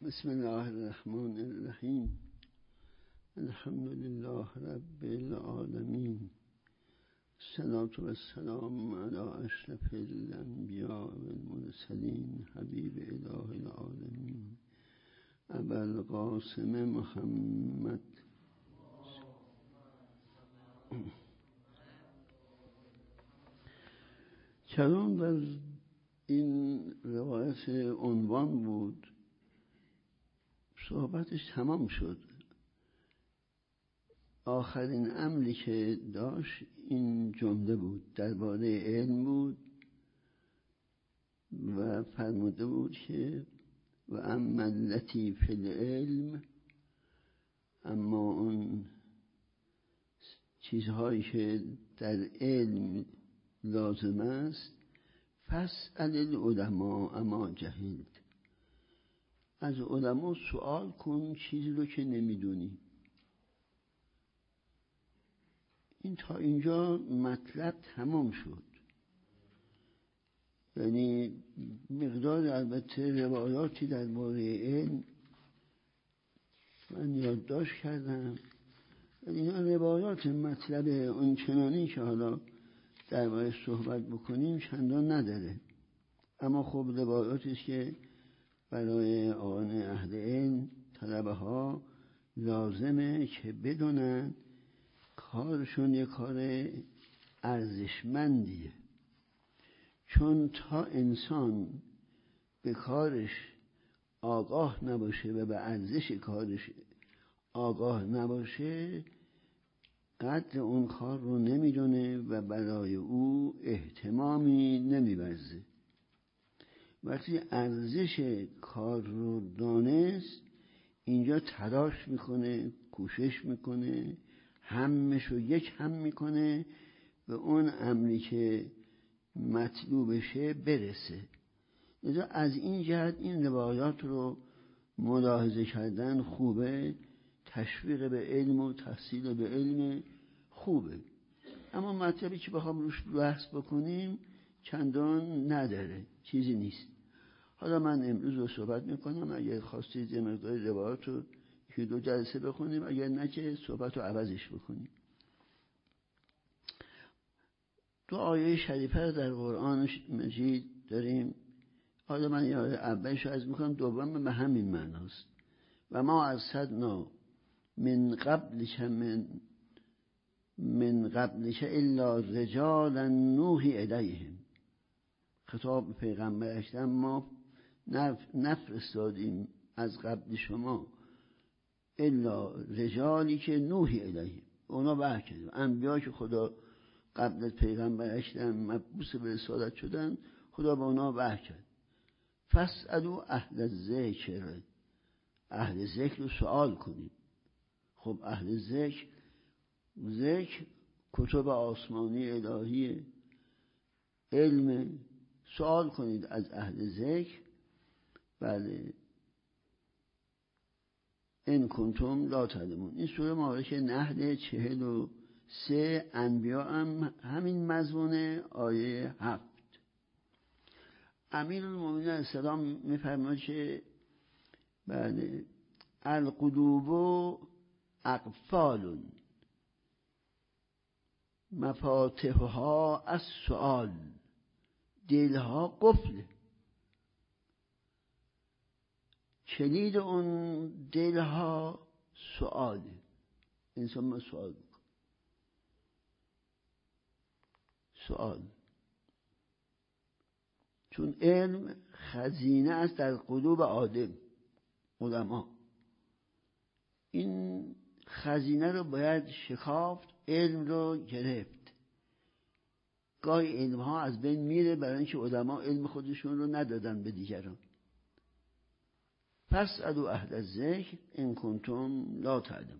بسم الله الرحمن الرحیم. الحمد لله رب العالمین. الصلاة والسلام علی اشرف الانبیاء والمرسلین حبیب اله العالمین ابوالقاسم محمد. کلام در این روایت عنوان بود، صحبتش تمام شد. آخرین امری که داشت این جمله بود، درباره علم بود و فرموده بود که و اما التی فی العلم، اما اون چیزهایی که در علم لازم است، فاسأل العلماء اما جهلت، از علما سوال کن چیزی رو که نمیدونی. این تا اینجا مطلب تمام شد. یعنی مقدار البته روایاتی درباره علم من یادداشت کردم. اینا روایات مطلب اون چنانی که حالا درباره صحبت بکنیم چندان نداره، اما خب روایاتی است که برای آن اهل علم، طلبه ها لازمه که بدونن کارشون یه کار ارزشمندیه. چون تا انسان به کارش آگاه نباشه و به ارزش کارش آگاه نباشه، قدر اون کار رو نمیدونه و برای او اهتمامی نمیورزه. وقتی ارزش کار رو دانست، اینجا تلاش میکنه، کوشش میکنه، همش رو یک هم میکنه به اون امری که مطلوبشه برسه. لذا از این جهت این روایات رو ملاحظه کردن خوبه، تشویق به علم و تحصیل به علم خوبه. اما مطلبی که بخوام روش بحث بکنیم چندان نداره، چیزی نیست. حالا من امروز رو صحبت میکنم، اگر خواستید یه مقدار روایات رو که 2 جلسه بخونیم، اگر نه که صحبت رو عوضش بکنیم. 2 آیه شریفه رو در قرآن مجید داریم. حالا من یه اولش رو عرض میکنم، دوم به همین معناست. و ما ارسلنا من قبلک الا رجالا نوحی الیهم. خطاب به پیغمبر اکرم، ما نفرستادیم از قبل شما الا رجالی که نوحی الیهم، اونا وحی کردیم. انبیا که خدا قبل از پیغمبر اکرم مبعوث به رسالت شدن، خدا به اونا وحی کرد. فاسألوا اهل الذکر، اهل ذکر رو سوال کنید. خب اهل ذکر کتب آسمانی الهی علم، سوال کنید از اهل ذکر. بله، ان کنتم لا تعلمون. این سوره مبارکه نحل 43 انبیا هم همین مضمون آیه 7. امیرالمومنین علیه السلام میفرماید که بله القلوب اقفال مفاتحها السؤال، دلها قفل، کلید اون دلها سؤاله. انسان ما سؤال بکن، سؤال، چون علم خزینه است در قلوب آدم علما. این خزینه رو باید شکافت، علم رو گرفت. گاهی علم ها از بین میره برای اینکه علما علم خودشون رو ندادن به دیگران. فاسألوا اهل الذکر ان کنتم لا تعلمون.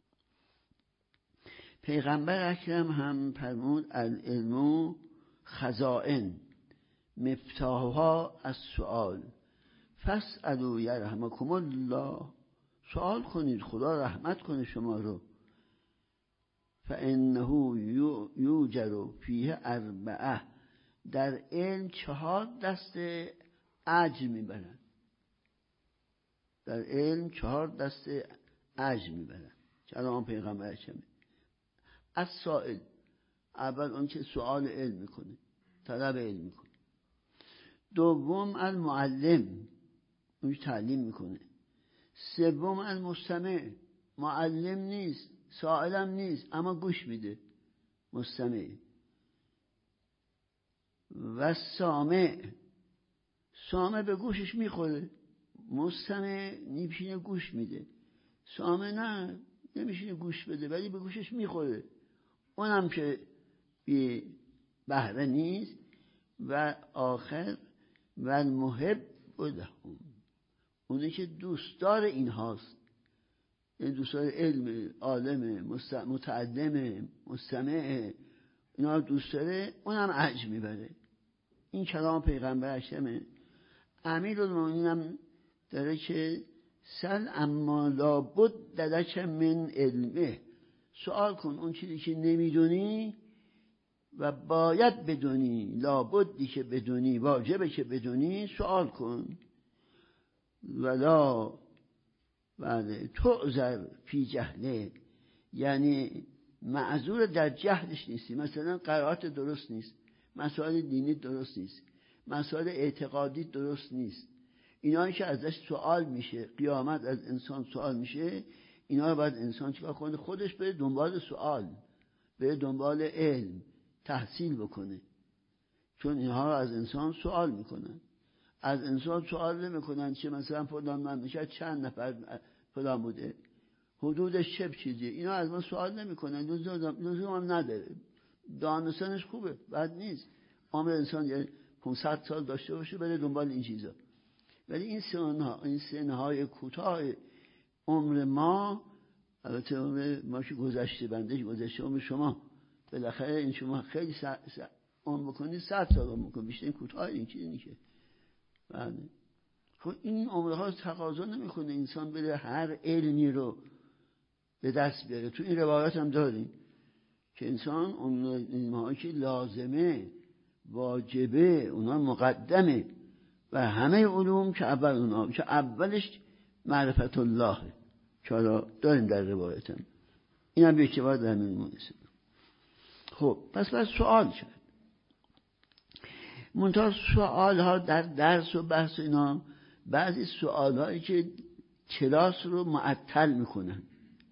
پیغمبر اکرم هم فرمود العلم خزائن مفتاحها السؤال فاسألوا یرحمکم الله. سوال کنید خدا رحمت کنه شما رو. فانه یوجر فیه 4، در علم 4 دسته اجر میبرن. در علم 4 دسته عجم میبرن. کلام پیغمبر شمه از سائل، اول اون که سوال علم میکنه، طلب علم میکنه. دوم از معلم، اون تعلیم میکنه. سوم از مستمع، معلم نیست، سائلم نیست، اما گوش میده، مستمع. و سامع، سامع به گوشش میخوره، مستمع نمیشینه گوش میده. سامع نه، نمیشینه گوش بده ولی به گوشش میخوره، اونم که بی بهره نیست. و آخر و محب لهم، اونی که دوستدار این هاست، این دوستدار علم، عالم، متعلم، مستمع، اینا دوست داره، اونم اجر میبره. این کلام پیغمبر اکرمه. امیرالمومنین داره که سل اما لابد لک من علمه، سوال کن اون چیزی که نمیدونی و باید بدونی، لابدی که بدونی، واجبه که بدونی، سوال کن. ولا بله تعذر فی جهله، یعنی معذور در جهلش نیستی. مثلا قرائت درست نیست، مسائل دینی درست نیست، مسائل اعتقادی درست نیست، اینایی که ازش سوال میشه، قیامت از انسان سوال میشه، اینا رو باید انسان چیکار کنه؟ خودش بره دنبال سوال، بره دنبال علم، تحصیل بکنه. چون اینها رو از انسان سوال میکنن. از انسان سوال نمیکنن چه مثلا فلان مملکت چند نفر فلان بوده، حدودش چه چیزیه، اینا از ما سوال نمیکنن، لزوم هم نداره. دانستنش خوبه، بد نیست. عمر انسان یه 500 سال داشته باشه بره دنبال این چیزا. ولی این سنهای کوتاه عمر ما، البته عمر ما که گذشته، بنده گذشته، عمر شما بالاخره این شما خیلی عمر بکنید 100 سال عمر بکنید، بیشتر این کوتاه این چیزی نیست. بله. خب این عمرها تقاضا نمیکنه انسان بره هر علمی رو به دست بیاره. تو این روایت هم داریم که انسان اون علم‌هایی که لازمه، واجبه، اونا مقدمه، و همه علوم که اول اونا، که اولش معرفت الله، چرا داریم در روایت هم این هم به اعتبار در مونسه. خب پس باید سوال شد. منتها سوال ها در درس و بحث اینا، بعضی سوال هایی که کلاس رو معطل میکنن،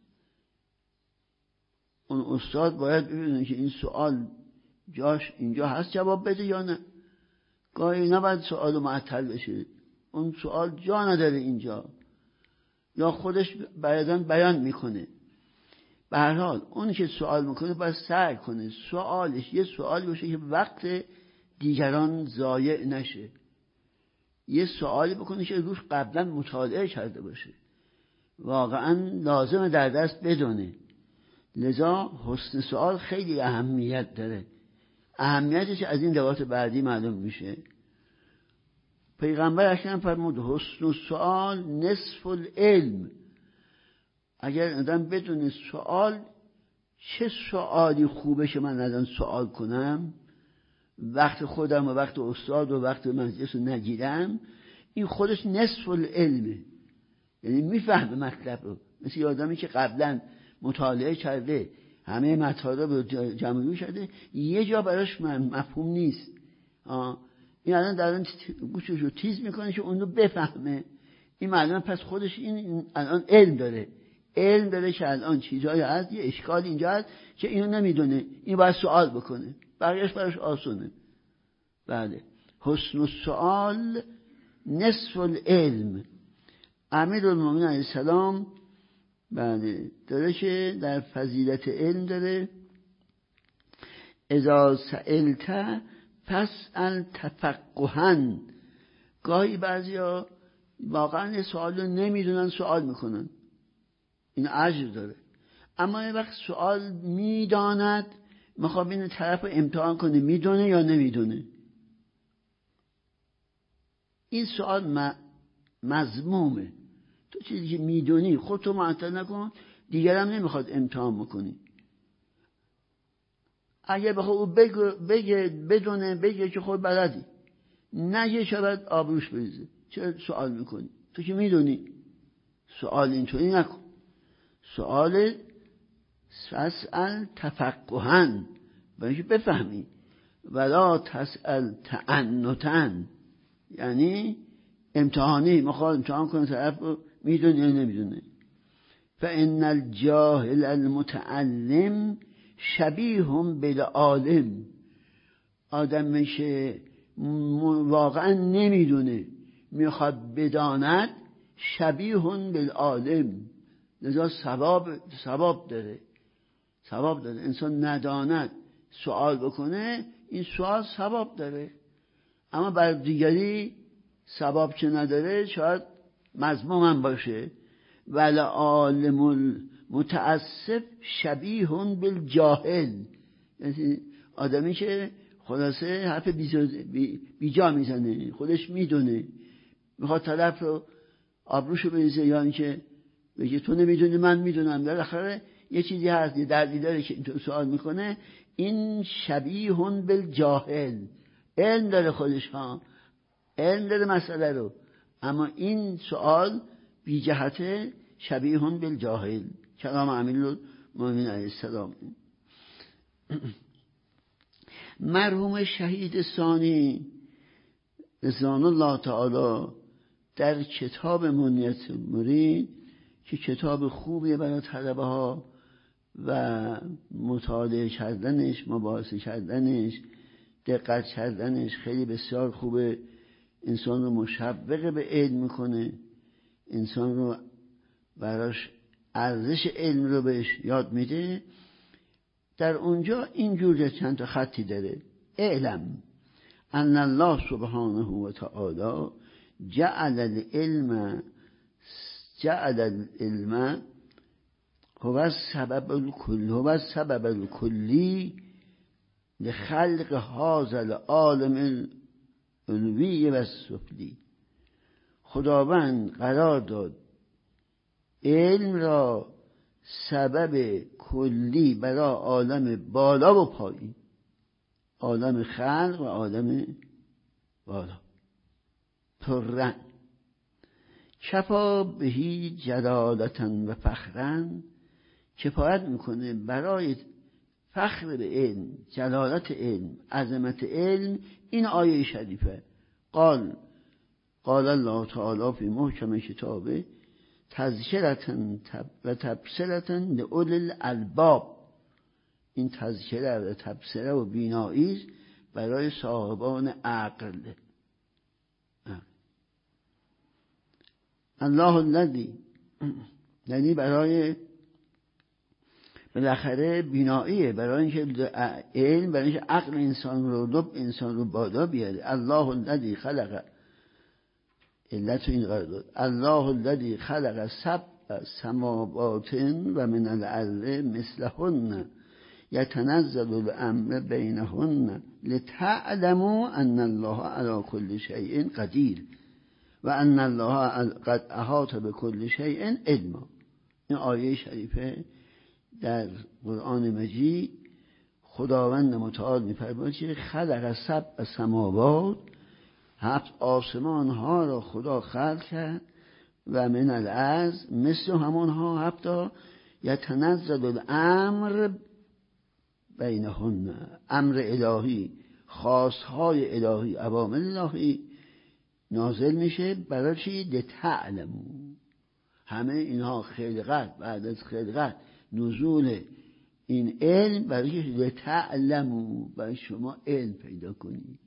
اون استاد باید ببینه که این سوال جاش اینجا هست جواب بده یا نه. گاهی نباید سوال رو معطل بشه، اون سوال جا نداره اینجا، یا خودش بعداً بیان میکنه. به هر حال اون که سوال میکنه باید سعی کنه سوالش یه سوالی باشه که وقت دیگران ضایع نشه، یه سوالی بکنه که روش قبلا مطالعه کرده باشه، واقعا لازمه در دست بدونه. لذا حسن سوال خیلی اهمیت داره. اهمیتش از این روایت بعدی معلوم میشه. پیغمبر اکرم فرمود حسن السؤال نصف العلم. اگر آدم بدون سوال، چه سوالی خوبه که من الان سوال کنم، وقت خودم و وقت استاد و وقت مجلس رو نگیرم، این خودش نصف العلمه. یعنی میفهمه مطلب رو، مثل آدمی که قبلا مطالعه کرده، همه مطالب رو جمع کرده، یه جا براش مفهوم نیست، این الان در الان گوشش رو تیز میکنه که اون رو بفهمه. این معلومه پس خودش این الان علم داره که الان چیزایی هست، یه اشکال اینجا هست که اینو نمیدونه، این باید سوال بکنه، بقیهش براش آسونه. بله، حسن السؤال نصف العلم. امیرالمومنین علیه السلام بله داره که در فضیلت علم داره اذا سئلت فاسأل تفقها. گاهی بعضیا واقعا یه سوال رو نمیدونن سوال میکنن، این اجر داره. اما یه وقت سوال میداند، میخواد این طرف رو امتحان کنه میدونه یا نمیدونه. این سوال مذمومه. تو چیزی که میدونی خودتو معطل نکن، دیگرم نمیخواد امتحان بکنی. اگه بخواد او بگه که خود بلدی، نگه شاید آبروش بریزه. چرا سوال میکنی؟ تو که میدونی. سوال اینطوری نکن. سوال فاسأل تفقها، باید بفهمی، ولا تسأل تعنتا، یعنی امتحانی، میخواد امتحان کنه طرف رو میدونه یا نمیدونه. فإن الجاهل المتعلم شبیه بالعالم، آدم میشه واقعا نمیدونه میخواد بداند، شبیه بالعالم، لذا ثواب داره. انسان نداند سوال بکنه، این سوال ثواب داره، اما بر دیگری ثواب چه نداره، شاید مذموم هم باشه. ولی عالم المتعصب شبیه بالجاهل، یعنی آدمی که خلاصه حرف بیجا میزنه، خودش میدونه، میخواد طرف رو آبروشو بریزه، یا اینکه بگه تو نمیدونی من میدونم. در آخر یه چیزی هست، یه دردی داره که اینطور سوال میکنه. این شبیه بالجاهل، علم داره خودش ها، علم داره مسئله رو، اما این سوال بی جهت شبیه بالجاهل. کلام امیرالمومنین علیه السلام. مرحوم شهید ثانی رضوان الله تعالی در کتاب منیت المرید که کتاب خوبیه برای طلبه ها و مطالعه کردنش، مباحثه کردنش، دقت کردنش خیلی بسیار خوبه، انسان رو مشوق به علم میکنه، انسان رو براش ارزش علم رو بهش یاد میده. در اونجا اینجور چند تا خطی داره: اعلم ان الله سبحانه و تعالی جعل العلم هو السبب الكلی لخلق هذا العالم العلوی و السفلی. خداوند قرار داد علم را سبب کلی برای عالم بالا و پایین، عالم خلق و عالم بالا، پررن. کفا بهی جلالتا و فخرن، کفایت میکنه برای فخر به علم، جلالت علم، عظمت علم این آیه شریفه. قال الله تعالی فی محکم کتابه تذکرة و تبصرة لأولی الالباب. این تذکره و تبصره و بینایی برای صاحبان عقل. الله الذی، یعنی برای بالاخره بیناییه، برای اینکه علم، برای اینکه عقل انسان رو، لب انسان رو بالا بیاره. الله الذی خلق، علت این قرار داد، الله الذی خلق سبع سماوات و من الارض مثلهن یتنزل الامر بینهن لتعلموا ان الله علی کل شیء قدیر و ان الله قد احاط بكل شیء علما. این آیه شریفه در قرآن مجید خداوند متعال می‌فرماید که خلق سبع سماوات، 7 آسمان ها را خدا خلق کرد، و من الارض، مثل همونها 7 یتنزل الامر بینهن، امر الهی، خواستهای الهی، اوامر الهی نازل میشه. برای چی؟ لتعلموا. همه اینها خلقت، بعد از خلقت نزول این علم، برای لتعلموا، برای شما علم پیدا کنید.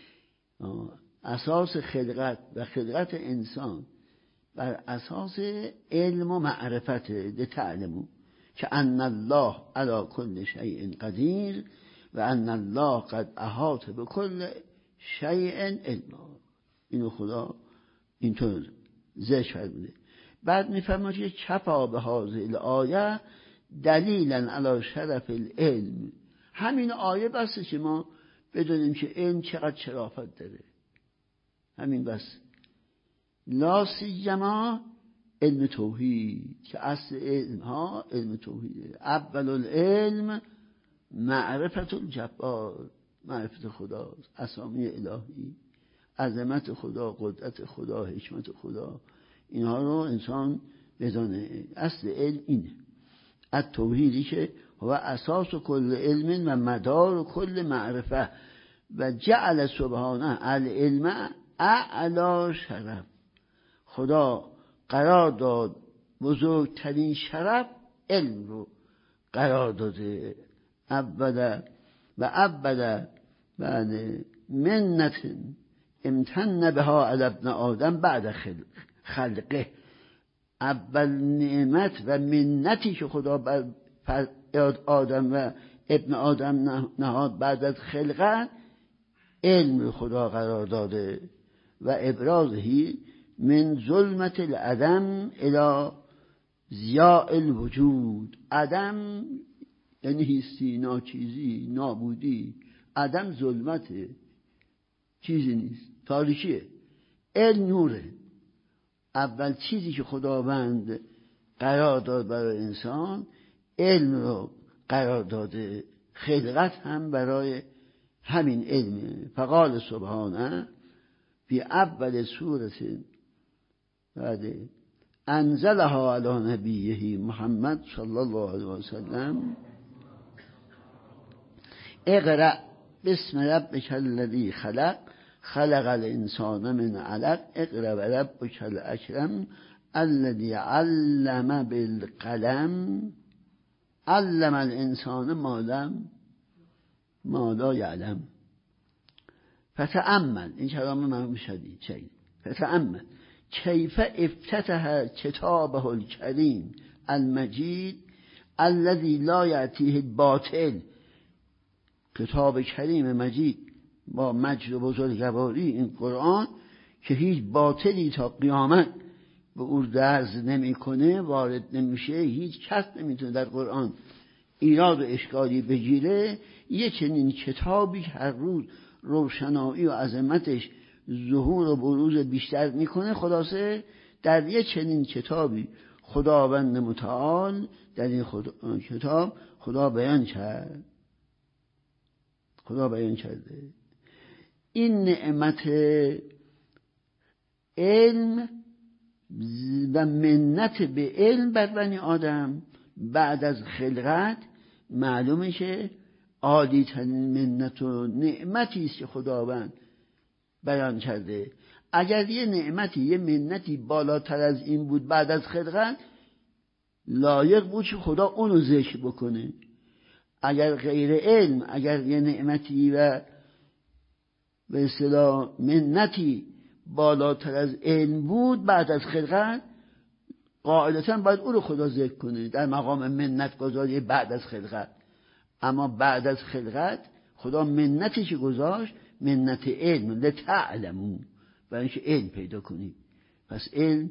اساس خلقت و خلقت انسان بر اساس علم و معرفت. لتعلموا که ان الله علی کل شیء قدیر و ان الله قد احاط بكل شیء علما. اینو خدا اینطور ذکر فرموده. بعد میفرماید که کفا به هذه الآیه دلیلا علی شرف العلم. همین آیه بسه که ما بدونیم که علم چقدر شرافت داره. همین بس. لا سیما علم توحید، که اصل علم ها علم توحیده. اول العلم معرفت الجبار، معرفت خداست، اسامی الهی، عظمت خدا، قدرت خدا، حکمت خدا. اینها رو انسان بدانه. اصل علم اینه، از توحیدی که هو اساس کل علم و مدار کل معرفه و جعل سبحانه العلم اعلی شرف. خدا قرار داد بزرگترین شرف علم رو قرار داده. ابدا بعد منت امتن بها علی ابن آدم بعد خلقه. اول نعمت و منتی که خدا بر آدم و ابن آدم نهاد بعد از خلقت، علم خدا قرار داده و ابرازهی من ظلمت العدم الى ضیاء الوجود. عدم یعنی هستی، ناچیزی، نابودی. عدم ظلمته، چیزی نیست، تاریکیه. علم نوره. اول چیزی که خداوند قرار داد برای انسان علم رو قرار داده. خلقت هم برای همین علمه. فقال سبحانه فی اول سورة بعد انزلها علی نبیه محمد صلی الله علیه وسلم اقرأ بسم ربک الذی خلق خلق الانسان من علق اقرأ ربک الاکرم الذی علم بالقلم علم الانسان ما لا یعلم. فتأمل، این کلام من شدید شدید. فتأمل کیف افتتح کتابه الکریم المجید الذی لا یأتیه الباطل. کتاب کریم مجید با مجد و بزرگواری این قرآن که هیچ باطلی تا قیامت به او درز نمیکنه، وارد نمیشه، هیچ کس نمیتونه در قرآن ایراد و اشکالی بگیره. یه چنین کتابی هر روز روشنایی و عظمتش ظهور و بروز بیشتر میکنه. خلاصه در یه چنین کتابی خداوند متعال در این کتاب خدا بیان کرده این نعمت علم و منت به علم بر بنی آدم بعد از خلقت. معلومه که عالی ترین منت و نعمتی است که خداوند بیان کرده. اگر یه نعمتی، یه منتی بالاتر از این بود بعد از خلقت، لایق بود که خدا اونو ذکر بکنه. اگر غیر علم، اگر یه نعمتی و به اصطلاح منتی بالاتر از علم بود بعد از خلقت، قاعدتا باید اونو خدا ذکر کنه در مقام منت گذاری بعد از خلقت. اما بعد از خلقت خدا منتی که گذاشت منت علم، لتعلموا، برای اینکه علم پیدا کنید. پس علم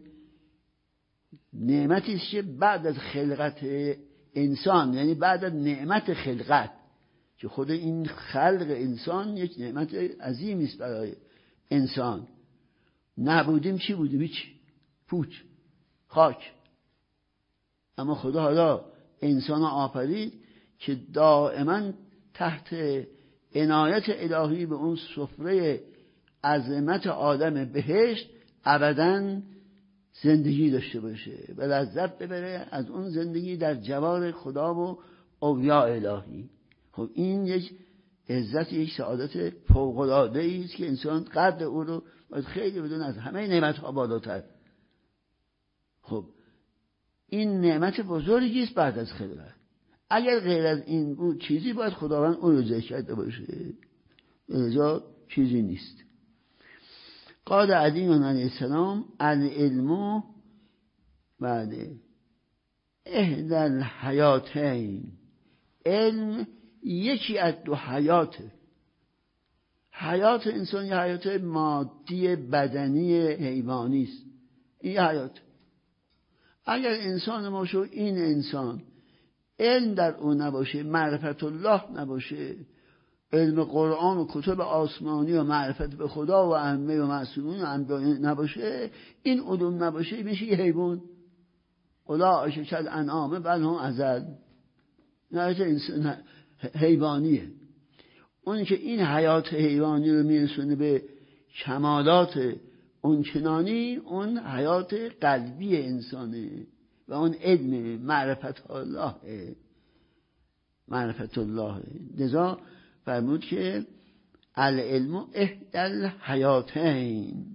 نعمتی است که بعد از خلقت انسان، یعنی بعد از نعمت خلقت، که خود این خلق انسان یک نعمت عظیمی است برای انسان. نبودیم چی بودیم؟ هیچ، پوچ، خاک. اما خدا حالا انسان آفرید که دائما تحت عنایت الهی به اون سفره عظمت عالم بهشت ابداً زندگی داشته باشه و لذت ببره از اون زندگی در جوار خدا و اولیاء الهی. خب این یک عزت، یک سعادت فوق‌العاده است که انسان قدر او رو باید خیلی بدون، از همه نعمت‌ها بالاتر. خب این نعمت بزرگی است بعد از خلقت. اگر غیر از این بود چیزی، باید خداوند اون رو ذکر کرده باشه. لذا چیزی نیست. قال علی علیه السلام العلم بعد احدى الحیاتین. علم یکی از دو حیاته. حیات انسان یه حیات مادی بدنی حیوانی است. این حیات. اگر انسان ما شو این انسان علم در اون نباشه، معرفت الله نباشه، علم قرآن و کتب آسمانی و معرفت به خدا و ائمه و معصومین و انبیاء نباشه، این علوم نباشه، میشه یه حیوان. اولئک کالانعام بل هم اضل. حیات انسان حیوانیه. اون که این حیات حیوانی رو میرسونه به کمالات اون چنانی، اون حیات قلبی انسانه. و اون علم معرفت الله. لذا فرمود که العلم احدی الحیاتین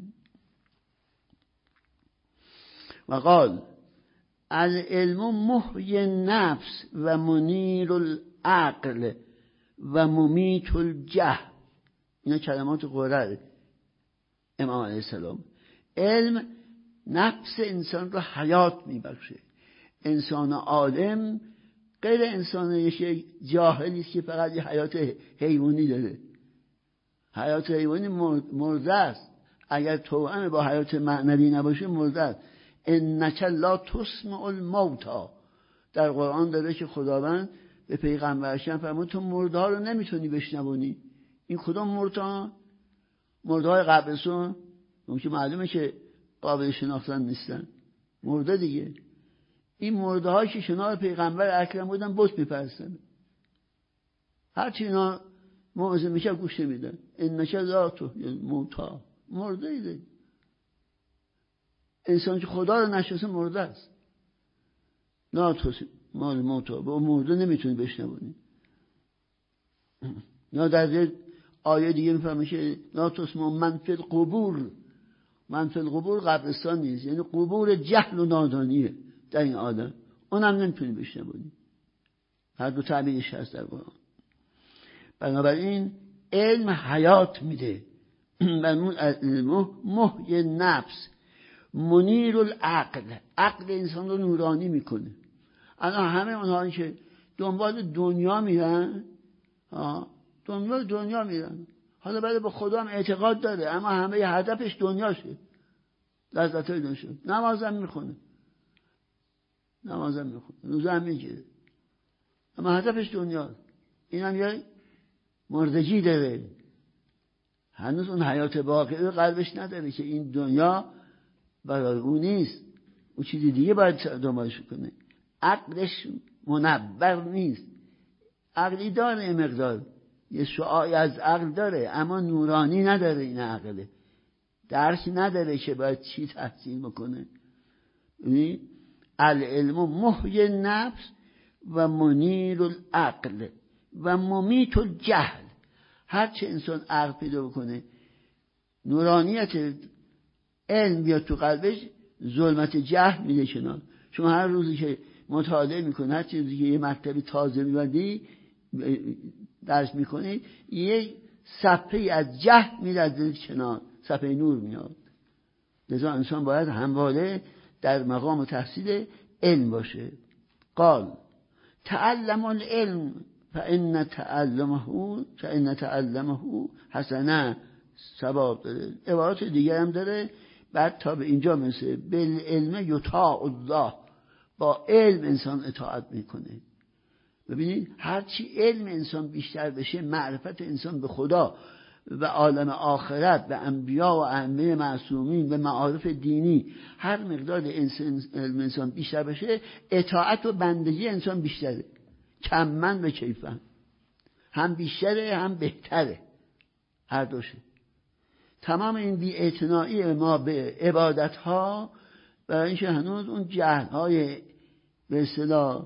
و قال العلم محی النفس و منیر العقل و ممیت الجهل. اینا کلمات قرآن امام علیه السلام. علم نفس انسان رو حیات میبخشه. انسان عالم غیر انسان جاهلی است که فقط یه حیات حیوانی داره. حیات حیوانی مرده است. اگر توأم با حیات معنوی نباشه مرده است. انک لا تسمع الموتى. در قرآن داره که خداوند به پیغمبرش فرمود تو مرده ها رو نمیتونی بشنوانی. این کدام مرده؟ مرده های قبرستون که معلومه که قابل شناختن نیستن، مرده دیگه. این مرده هایی که شناخت پیغمبر اکرم بودن بت میپرستن. هرچی اینا موعظه میشه گوش نمیدن. انک لا تسمع الموتى. مرده ایده. انسان که خدا رو نشناسه مرده است. لا تسمع الموتى. با مرده نمیتونی بشنوانی. یا در آیه دیگه میفهمه که لا تسمع من فی القبور. من فی القبور قبرستان نیست، یعنی قبور جهل و نادانیه در این آدم. اونم نمیتونی بشنوانی. هر دو تعبیرش هست در قرآن. بنابراین علم حیات میده. محی نفس منیر العقل. عقل انسان رو نورانی میکنه. الان همه اونهایی که دنبال دنیا میرن حالا برای به خدا هم اعتقاد داره اما همه هدفش دنیاشه، لذت های دنیاشه. نمازم میخونه روزه هم میگیره اما هدفش دنیاست. این هم یه مردگی داره، هنوز اون حیات باقی قلبش نداره که این دنیا برای اون نیست، اون چیزی دیگه باید دنبالش کنه. عقلش منور نیست. عقلی داره مقدار، یه شعاعی از عقل داره اما نورانی نداره. این عقله درک نداره که باید چی تحصیل بکنه. العلم محی النفس و منیر العقل و ممیت الجهل. هرچه انسان عقل پیدا بکنه، نورانیت علم بیاد تو قلبش، ظلمت جهل میده کنار. شما هر روزی که مطالعه میکنی، هر چیزی که یه مکتبی تازه میبندی درس میکنی، یه صفحه از جهل میره از دل کنار، صفحه نور میاد. لذا انسان باید همواره در مقام تحصیل علم باشه. قال تعلم العلم فإن تعلمه حسنه، ثواب داره. عبارات دیگه هم داره. بعد تا به اینجا مثل بالعلم یطاع الله. با علم انسان اطاعت میکنه. ببینید هرچی علم انسان بیشتر بشه، معرفت انسان به خدا و عالم آخرت، به انبیا و ائمه معصومین، به معارف دینی، هر مقدار علم انسان بیشتر بشه، اطاعت و بندگی انسان بیشتره. کمن و کیفن، هم بیشتره هم بهتره، هر دوشه. تمام این بی‌اعتنایی ما به عبادت ها برای اینکه هنوز اون جهل های به اصطلاح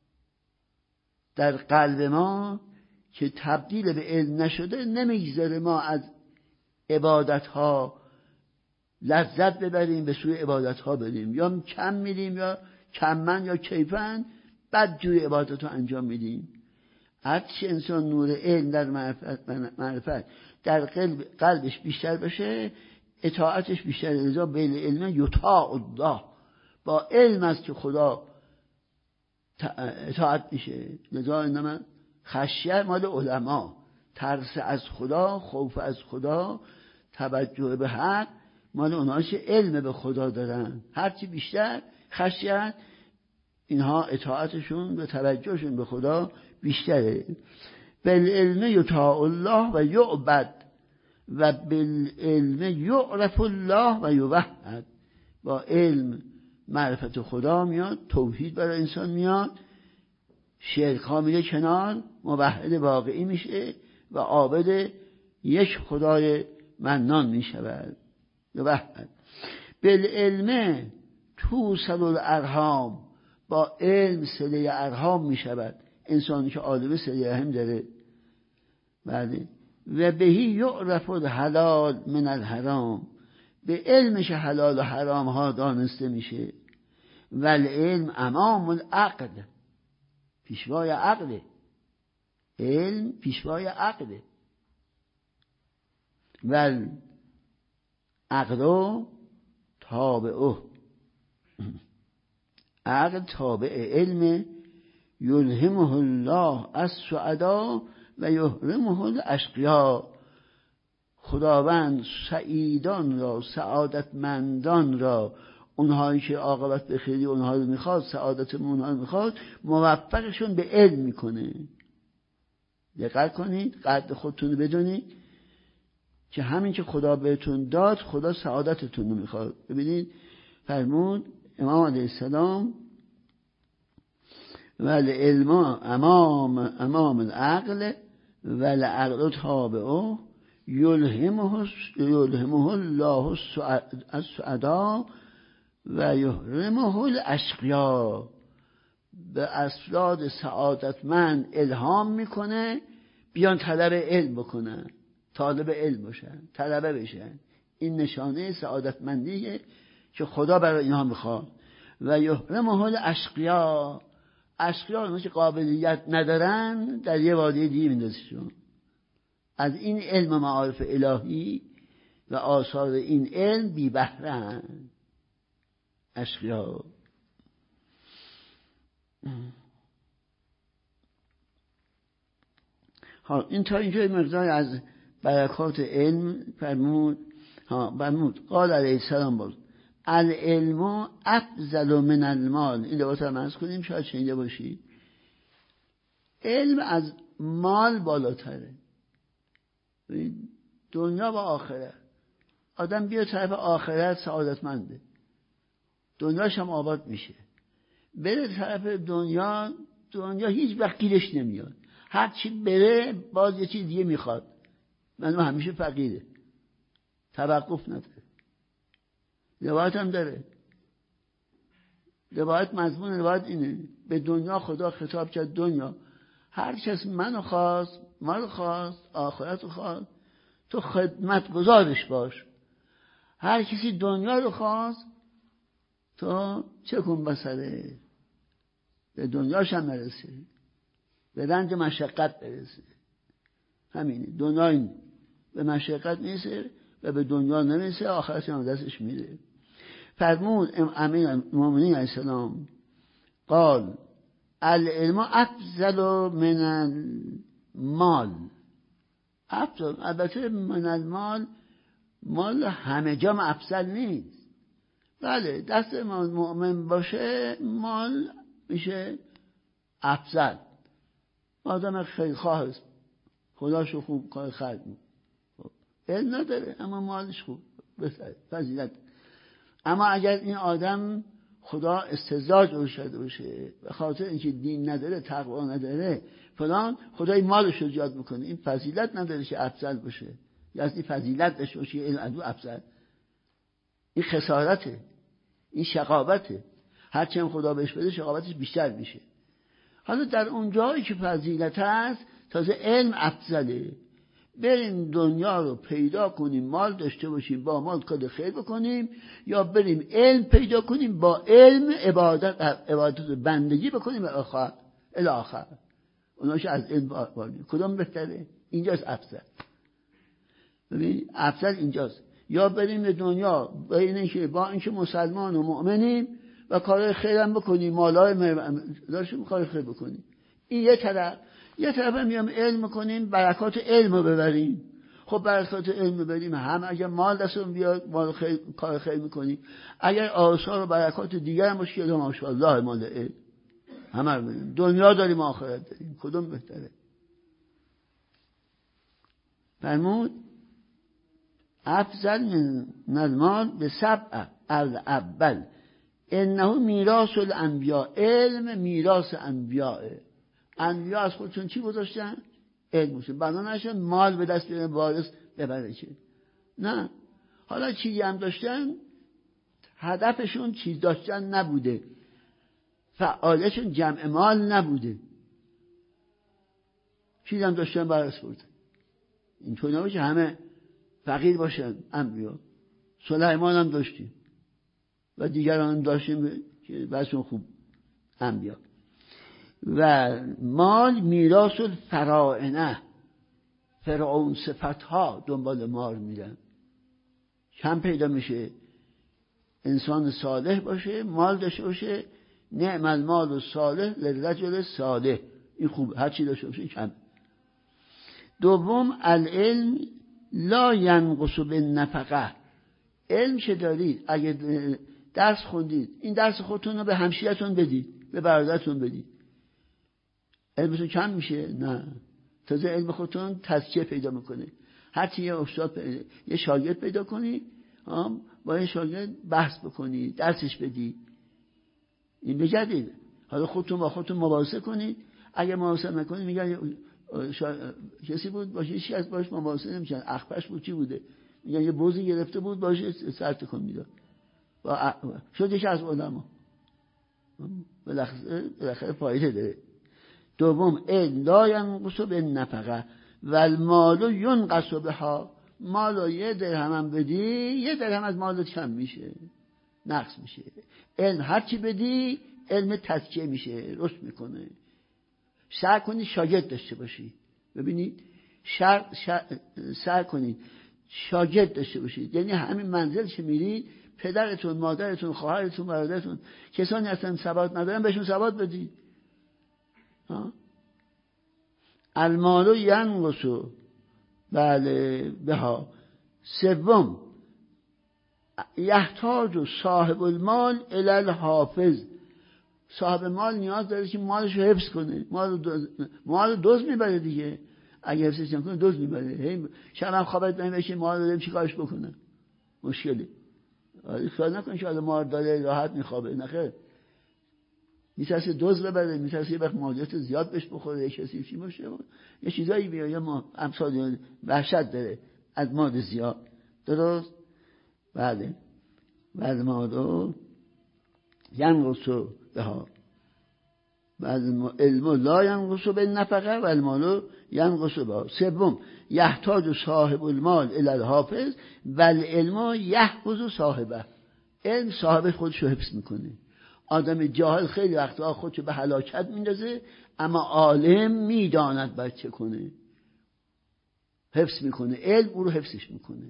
در قلب ما که تبدیل به علم نشده، نمیگذاره ما از عبادت ها لذت ببریم، به سوی عبادت ها بریم. یا کم میدیم یا کمن یا کیفن، بعد جوی عبادت ها انجام میدیم. هرچی انسان نور علم در معرفت در قلبش بیشتر بشه، اطاعتش بیشتر. لذا بین علم یطاع الله، با علم است که خدا اطاعت میشه. لذا انما خشیه مال علما، ترس از خدا، خوف از خدا، توجه به حق مال اونهاش علم به خدا دارن. هرچی بیشتر خشیت، اینها اطاعتشون و توجهشون به خدا بیشتره. بالعلم یطاع الله و یعبد و بالعلم یعرف الله و یوحد. با علم معرفت خدا میاد، توحید برای انسان میاد، شرک ها میره کنار، موحد واقعی میشه و عابد یک خدای منان میشود. یوحد. بالعلم توصل الارحام با علم صله ارحام می شود. انسانی که عالم صله رحم داره. بله. و بهی یعرف الحلال من الحرام، به علمش حلال و حرام ها دانسته میشه. و العلم امام العقل، پیشوای عقله. علم پیشوای عقله. و عقل تابعه، عقل تابع علم. یلهمه الله السعدا و یحرمه الاشقیا، خداوند سعیدان را، سعادتمندان را، اونهایی که عاقبت به خیری اونها رو میخواد، سعادت اونها رو میخواد، موفقشون به علم میکنه. دقت کنید، قدر خودتون رو بدونید که همین که خدا بهتون داد، خدا سعادتتون رو میخواد. ببینید فرمود امام علیه السلام والعلم امام العقل والعقل تابعه یلهمه الله السعدا و یحرمه الاشقیا، به افراد سعادتمند الهام میکنه بیان طلب علم بکنن، طالب علم باشن، طلبه بشن. این نشانه سعادتمندیه که خدا برای اینها میخواد. و یحرمه الاشقیا، اشقیا اونها که قابلیت ندارن در یه وادی دیگه میندازشون. از این علم معارف الهی و آثار این علم بی بهره‌اند اشقیا. این تا اینجا مقدار از برکات علم فرمود. قال علیه السلام بود العلم افضل من المال. این دوباره هم عرض کنیم، شاید شنیده باشی. علم از مال بالاتره. دنیا و آخرت، آدم بیا طرف آخرت سعادتمنده، دنیاش هم آباد میشه. بره طرف دنیا هیچ وقت گیرش نمیاد، هر چی بره باز یه چیز دیگه میخواد. من همیشه فقیره، توقف نداره. روایت هم داره، روایت مضمون روایت اینه: به دنیا خدا خطاب کرد دنیا هر کس منو خواست، مال خواست، آخرت رو خواست، تو خدمت گزارش باش. هر کسی دنیا رو خواست، تو چه کن بسره، به دنیاش هم نرسه، به رنج مشقت برسه. همینه، دنیا این به مشقت نیسه و به دنیا نمیسه، آخرت هم دستش میره. فرمود امیر المؤمنین علیه السلام قال العلم افضل من المال. افضل، البته من المال، مال همه جام افضل نیست. بله دست مؤمن باشه مال میشه افضل. آدم خیلی خواه است، خداشو خوب کار خرج میکنه، علم نداره اما مالش خوب، بهتره، فضیلت. اما اگر این آدم خدا استزاج رو شده باشه به خاطر اینکه دین نداره، تقوا نداره فلان، خدای مالش رو زیاد میکنه، این فضیلت نداره که افضل باشه. یا از این فضیلت داشته باشه علم ادو افضل، این خسارته، این شقاوته. هرچی هم خدا بهش بده شقاوتش بیشتر میشه. حالا در اون جایی که فضیلت هست تازه علم افضله. بریم دنیا رو پیدا کنیم، مال داشته باشیم، با مال کار خیر بکنیم، یا بریم علم پیدا کنیم، با علم عبادت بندگی بکنیم الی آخر. اوناش از علم باریم. کدام بهتره؟ اینجاست افضل. ببین افضل اینجاست. یا بریم به دنیا با اینکه مسلمان و مؤمنیم و کار خیرم بکنیم، مالای داشتیم کار خیر بکنیم، این یه طرف. یه طرف هم میام علم کنیم، برکات علم رو ببریم. خب برکات علم رو ببریم، هم اگر مال دستون بیاد مال خیر، کار خیر میکنیم. اگر آثار و برکات دیگر هم باشه یا ماشاءالله مال علم همه رو ببریم. دنیا داریم آخرت داریم، کدوم بهتره؟ فرمود افضل من المال به سبع الاول انه میراث الانبیاء. علم میراث انبیاءه. انبیا از خودشون چی گذاشتن؟ علم گذاشتن. بنا نشون مال به دست بیاره وارث ببره که نه. حالا چیزی هم داشتن، هدفشون چیز داشتن نبوده، فعالیتشون جمع مال نبوده، چیزی هم داشتن برس بردن. اینطور نباشه همه فقیر باشن. انبیا سلیمان هم داشتیم و دیگران هم داشتیم که بسون خوب انبیا. و مال میراث الفراعنه، فرعون صفتها دنبال مال میرن. کم پیدا میشه انسان صالح باشه، مال داشته باشه. نعم المال الصالح للرجل صالح، این خوب، هر چی داشته باشه کم. دوم العلم لا ینقص بالنفقه، علم که دارید اگه درس خوندید این درس خودتون رو به همسایه‌تون بدید، به برادرتون بدید، علمتون کم میشه؟ نه، تازه علم خودتون تزکیه پیدا میکنه. هرچی یه استاد یه شاگرد پیدا کنید، با یه شاگرد بحث بکنید، درسش بدید، این بجدید. حالا خودتون با خودتون مباحثه کنید. اگه مباحثه نکنید میگن کسی بود باشه هیچ از باش مباحثه نمیشن، اخپش بود چی بوده، میگن یه بوزی گرفته بود باشه سر تکون میداد شد یکی از علما. بالاخره فایده داره. دوم علم لا ینقص بالنفقه و المال ینقص بها، مالو یه درهم هم بدی یه درهم از مالت کم میشه، نقص میشه. علم هرچی بدی علم تزکیه میشه، رشد میکنه. سعی کنید شاگرد داشته باشید. ببینید سعی کنید شاگرد داشته باشید، یعنی همین منزل که میرید پدرتون، مادرتون، خواهرتون، برادرتون کسانی هستن سواد ندارن بهشون سواد بدید. المال ینقص بله بها. سوم یحتاج صاحب المال الی الحافظ، صاحب مال نیاز داره که مالش رو حفظ کنه. مال دزد میبره دیگه، اگه حفظش نکنه دزد میبره. شب خوابت نمیشه مال رو چی کارش بکنه، مشکلی. خیال نکن که حالا مال داره راحت میخوابه، نخیر، میترسه دزد ببره، میترسه یه وقت مالیات زیاد بهش بخوره، یه کسی چی باشه، یه چیزایی بیاره، یا ما امثال وحشت داره از مال زیاد. درست؟ بله. بعد مالو ینقص بها بعد علم لا ینقص بالنفقه و المال ینقص بها. سوم یحتاج صاحب المال الی الحافظ و العلم یحفظ صاحبه، علم صاحب خودش رو حفظ میکنه. آدم جاهل خیلی وقتا خودشو به هلاکت میندازه، اما عالم میداند باید چه کنه، حفظ میکنه، علم او رو حفظش میکنه.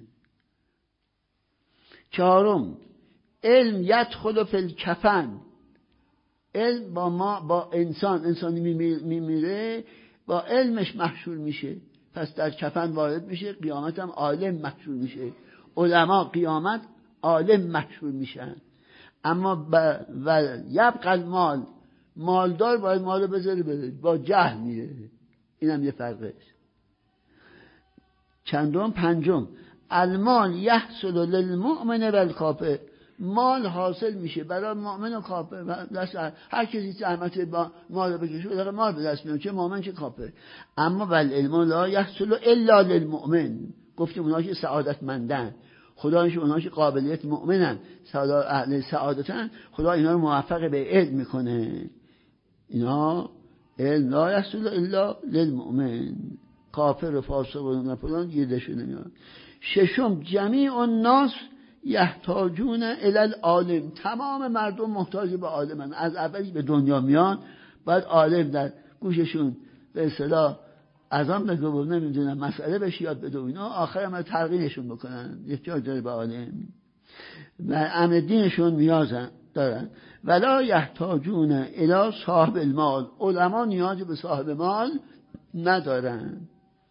چهارم علم یدخل فی الکفن، علم با انسانی میمیره با علمش محشور میشه، پس در کفن وارد میشه، قیامت هم عالم محشور میشه. علما قیامت عالم محشور میشن. اما و یبقى المال، مالدار باید مالو بذاره بره، با جهل میره. اینم یه فرقش. چندم پنجم المال یحصل للمؤمن والکافر، مال حاصل میشه برای مؤمن و کافر. هر کسی زحمت با مال بکشه داره مال به دست میاره، چه مؤمن چه کافر. اما والعلم لا یحصل الا للمؤمن، گفتیم اونها که سعادتمندن، خدا اونها که قابلیت مؤمنن، اهل سعادتن، خدا اینا رو موفق به علم میکنه. اینا علم لا یحصل الا للمؤمن، کافر و فاسق و نفلان گیردشون نمیاد. ششم جمیع الناس یحتاجون الی العالم، تمام مردم محتاج به عالمن. از اولی به دنیا میان باید عالم در گوششون به اصطلاح اذان بگه و نمیدونم مسئله بهش یاد بده، اینا آخر هم تلقینشون بکنن، احتیاج داره به عالم و امر دینشون نیاز دارن. ولا یحتاجون الی صاحب المال، علما نیاز به صاحب مال ندارن.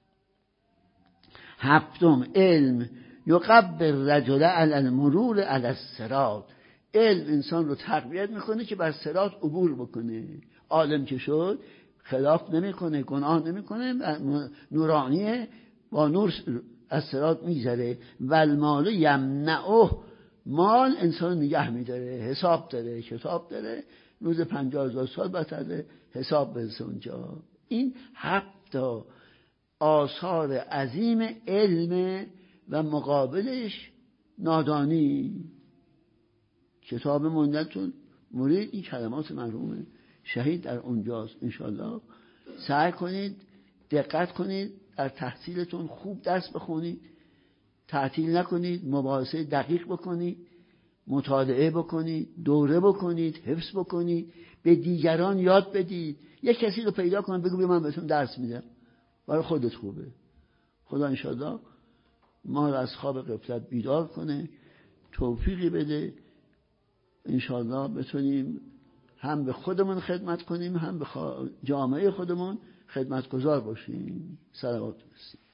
هفتم علم یقبل الرجل علی المرور علی الصراط، علم انسان رو تقویت میکنه که بر صراط عبور بکنه. عالم که شد خلاف نمیکنه، گناه نمیکنه، نورانیه، با نور از صراط میگذره. و المال یمنعه، مال انسان نگه میداره، حساب داره، کتاب داره، روز 50,000 سال بعد حساب برسه اونجا. این 7 آثار عظیم علم و مقابلش نادانی. کتاب موندتون مرید این کلمات مرحوم شهید در اونجاست. انشالله سعی کنید دقت کنید در تحصیلتون خوب درس بخونید، تعطیل نکنید، مباحثه دقیق بکنید، مطالعه بکنید، دوره بکنید، حفظ بکنید، به دیگران یاد بدید. یک کسی رو پیدا کن بگو بیا من بهتون درس میدم، برای خودت خوبه. خدا انشالله ما رو از خواب غفلت بیدار کنه، توفیقی بده، انشالله بتونیم هم به خودمون خدمت کنیم هم به جامعه خودمون خدمتگزار باشیم. صلوات برسیم.